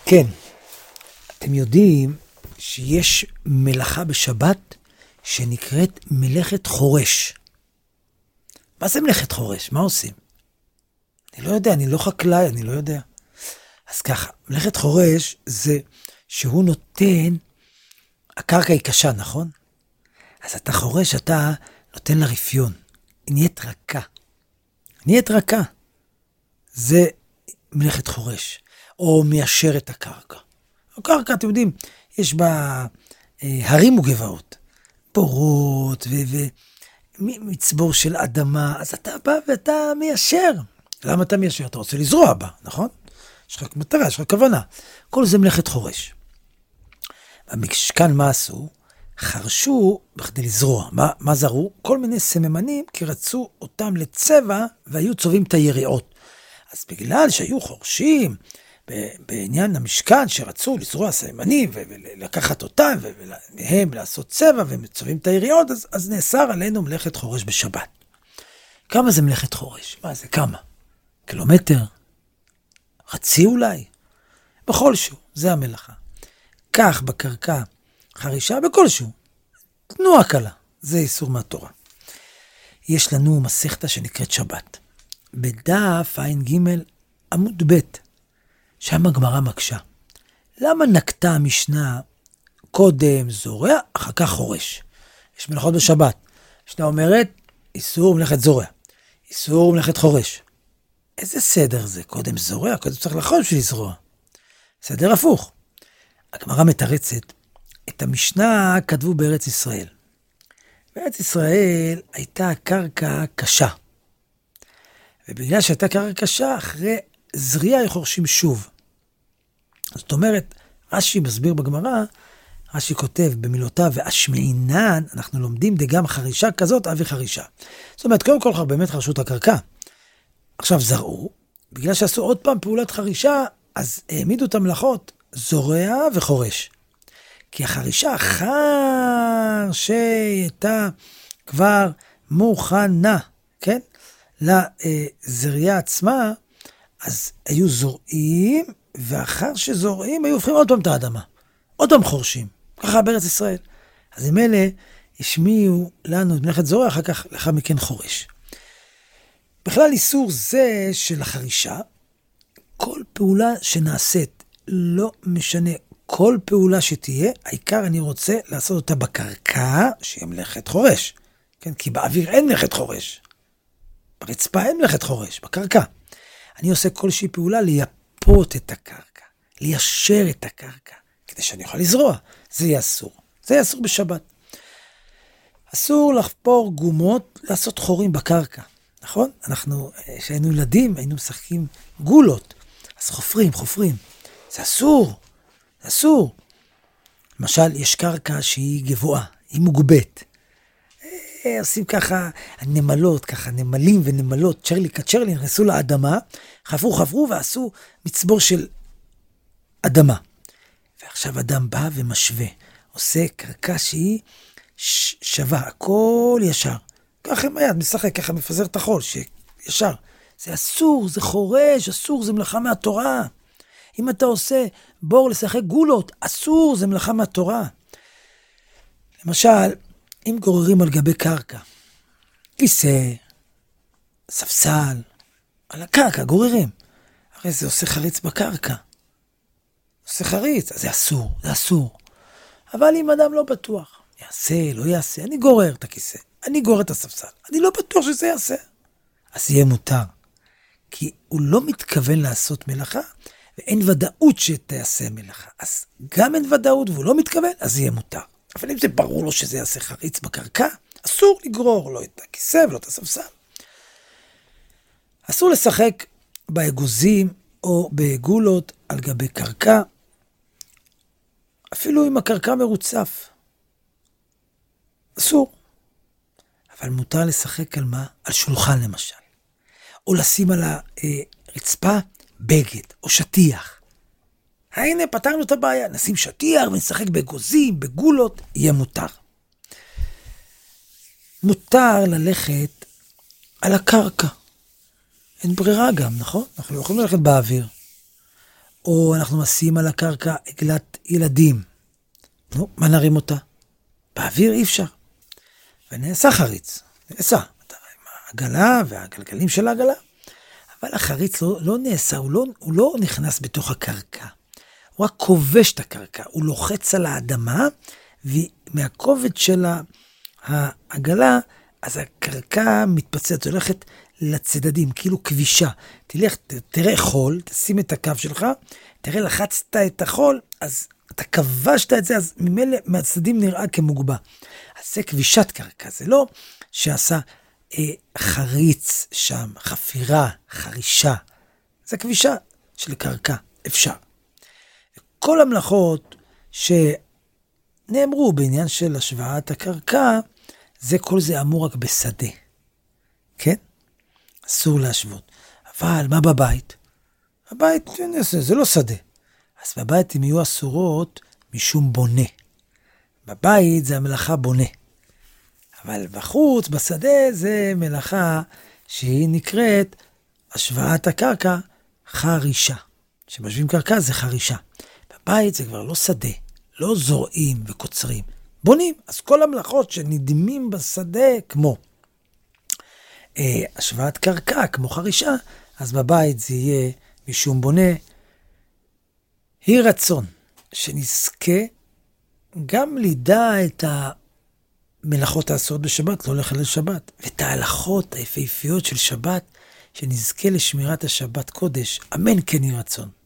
כן, אתם יודעים שיש מלאכה בשבת שנקראת מלאכת חורש. מה זה מלאכת חורש? מה עושים? אני לא יודע, אני לא חקלאי, אני לא יודע. אז ככה, מלאכת חורש זה שהוא נותן, הקרקע היא קשה, נכון? אז אתה חורש, אתה נותן לה רפיון. היא נהיית רכה. נהיית רכה. זה מלאכת חורש. או מיישר את הקרקע. הקרקע, אתם יודעים, יש בה הרים וגבעות. פורות ומצבור של אדמה. אז אתה בא ואתה מיישר. למה אתה מיישר? אתה רוצה לזרוע בה, נכון? יש לך מטרה, יש לך כוונה. כל זה מלאכת חורש. במשכן מה עשו? חרשו בכדי לזרוע. מה זרו? כל מיני סממנים, כי רצו אותם לצבע והיו צובעים את היריעות. אז בגלל שהיו חורשים בעניין המשכן שרצו לזרוע סממנים ולקחת אותם ומהם לעשות צבע וצובעים את היריעות, אז נאסר עלינו מלאכת חורש בשבת. כמה זה מלאכת חורש? מה זה? כמה? קילומטר? חצי אולי? בכל שהוא, זה המלאכה. כך בקרקע חרישה בכלשהו. תנועה קלה, זה איסור מהתורה. יש לנו מסכתה שנקראת שבת. בדף ע"ג עמוד ב', שם הגמרא מקשה. למה נקטה המשנה קודם זורע, אחר כך חורש? יש מלאכות בשבת. המשנה אומרת, איסור מלאכת זורע, איסור מלאכת חורש. איזה סדר זה? קודם זורע, קודם צריך לחרוש בשביל לזרוע. סדר הפוך. הגמרא מתרצת, את המשנה כתבו בארץ ישראל. בארץ ישראל הייתה קרקע קשה. ובגלל שהייתה קרקע קשה, אחרי זריעה חורשים שוב. זאת אומרת, רש"י מסביר בגמרא, רש"י כותב במילותיו, ואשמעינן, אנחנו לומדים דגם חרישה כזאת, אבי חרישה. זאת אומרת, קודם כל באמת חרשו את הקרקע. עכשיו זרעו, בגלל שעשו עוד פעם פעולת חרישה, אז העמידו את המלאכות, זורע וחורש. כי החרישה אחר שהייתה כבר מוכנה, כן? לזריעה עצמה, אז היו זורעים, ואחר שזורעים היו הופכים עוד פעם את האדמה. עוד פעם חורשים. ככה בארץ ישראל. אז עם אלה השמיעו לנו את מלאכת זורע, אחר כך לאחר מכן חורש. בכלל איסור זה של החרישה, כל פעולה שנעשית, לא משנה כל פעולה שתהיה, העיקר אני רוצה לעשות אותה בקרקע, שיהיה מלאכת חורש. כן? כי באוויר אין מלאכת חורש. ברצפה אין מלאכת חורש, בקרקע. אני עושה כלשהי פעולה לייפות את הקרקע, ליישר את הקרקע, כדי שאני אוכל לזרוע. זה יהיה אסור. זה יהיה אסור בשבת. אסור לחפור גומות, לעשות חורים בקרקע. נכון? אנחנו, כשהיינו ילדים, היינו משחקים גולות. אז חופרים. זה אסור. זה אסור. למשל, יש קרקע שהיא גבוהה, היא מוגבית. עושים ככה, הנמלות, ככה, נמלים ונמלות, צ'רלי, נכנסו לאדמה, חפרו ועשו מצבור של אדמה. ועכשיו אדם בא ומשווה, עושה קרקע שהיא שווה, הכל ישר. ככה עם היד, משחק, ככה מפזר את החול, שישר. זה אסור, זה חורש, אסור, זה מלאכה מהתורה. אם אתה עושה בור לשחק גולות, אסור, זה מלאכה מהתורה. למשל, אם גוררים על גבי קרקע, כיסא, ספסל, על הקרקע, גוררים. הרי זה עושה חריץ בקרקע. עושה חריץ, אז זה אסור. אבל אם אדם לא בטוח, יעשה, לא יעשה, אני גורר את הכיסא, אני גורר את הספסל, אני לא בטוח שזה יעשה. אז יהיה מותר. כי הוא לא מתכוון לעשות מלאכה, ואין ודאות שתעשה מלאכה. אז גם אין ודאות והוא לא מתכוון, אז יהיה מותר. אבל אם זה ברור לו שזה יעשה חריץ בקרקע, אסור לגרור לא את הכיסא ולא את הספסל. אסור לשחק באגוזים או בעגולות על גבי קרקע, אפילו אם הקרקע מרוצף. אסור. אבל מותר לשחק על מה? על שולחן למשל. או לשים על הרצפה בגד או שטיח. הנה, פתרנו את הבעיה. נשים שטיח ונשחק באגוזים, בגולות, יהיה מותר. מותר ללכת על הקרקע. אין ברירה גם, נכון? אנחנו לא יכולים ללכת באוויר. או אנחנו מסיעים על הקרקע עגלת ילדים. נו, מה נרים אותה? באוויר אי אפשר. ונעשה חריץ. נעשה. העגלה והגלגלים של העגלה. אבל החריץ לא נעשה, הוא לא נכנס בתוך הקרקע. הוא רק כובש את הקרקע. הוא לוחץ על האדמה, ומהכובד של העגלה, אז הקרקע מתפצלת, הולכת לצדדים, כאילו כבישה. תלך, תראה חול, תשים את הקו שלך, תראה לחצת את החול, אז אתה כבשת את זה, אז ממילא מהצדדים נראה כמוגבה. אז זה כבישת קרקע, זה לא שעשה חריץ שם, חפירה, חרישה. זה כבישה של קרקע, אפשר. כל המלאכות שנאמרו בעניין של השוואת הקרקע, כל זה אמור רק בשדה. כן? אסור להשוות. אבל מה בבית? בבית זה לא שדה. אז בבית הם יהיו אסורות משום בונה. בבית זה המלאכה בונה. אבל בחוץ, בשדה, זה מלאכה שהיא נקראת השוואת הקרקע חרישה. כשמשווים קרקע זה חרישה. בבית זה כבר לא שדה, לא זורעים וקוצרים. בונים. אז כל המלאכות שנדמים בשדה כמו השוואת קרקע, כמו חרישה, אז בבית זה יהיה משום בונה. היא רצון שנזכה גם לידע את המלאכות האסורות בשבת, לא לחלל שבת, ואת ההלכות היפהפיות של שבת, שנזכה לשמירת השבת קודש. אמן כן יהי רצון.